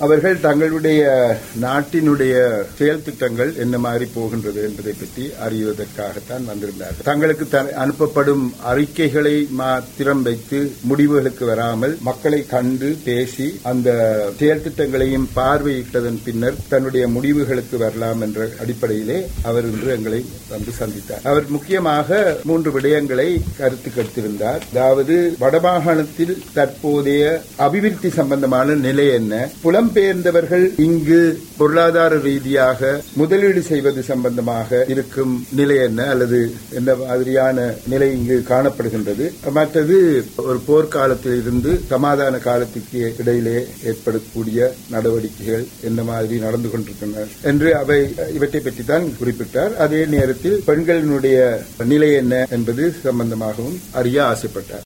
அவர்கள் தங்களுடைய நாட்டினுடைய செயல் திட்டங்கள் என்ன மாதிரி போகின்றது என்பதை பற்றி அறிவதற்காகத்தான் வந்திருந்தார்கள். தங்களுக்கு அனுப்பப்படும் அறிக்கைகளை மாத்திரம் வைத்து முடிவுகளுக்கு வராமல் மக்களை கண்டு பேசி அந்த செயல் திட்டங்களையும் பார்வையிட்டதன் பின்னர் தன்னுடைய முடிவுகளுக்கு வரலாம் என்ற அடிப்படையிலே அவர் இன்று எங்களை வந்து சந்தித்தார். அவர் முக்கியமாக 3 விடயங்களை கருத்து கெடுத்திருந்தார். அதாவது வடமாகாணத்தில் தற்போதைய அபிவிருத்தி சம்பந்தமான நிலை என்ன, புலம்பெயர்ந்தவர்கள் இங்கு பொருளாதார ரீதியாக முதலீடு செய்வது சம்பந்தமாக இருக்கும் நிலை என்ன, அல்லது எந்த மாதிரியான நிலை இங்கு காணப்படுகின்றது, மற்றது ஒரு போர்க்காலத்தில் இருந்து சமாதான காலத்துக்கு இடையிலே ஏற்படக்கூடிய நடவடிக்கைகள் என்ன மாதிரி நடந்து கொண்டிருக்கின்றன என்று இவற்றை பற்றி தான் குறிப்பிட்டார். அதே நேரத்தில் பெண்களினுடைய நிலை என்ன என்பது சம்பந்தமாகவும் அறிய ஆசைப்பட்டார்.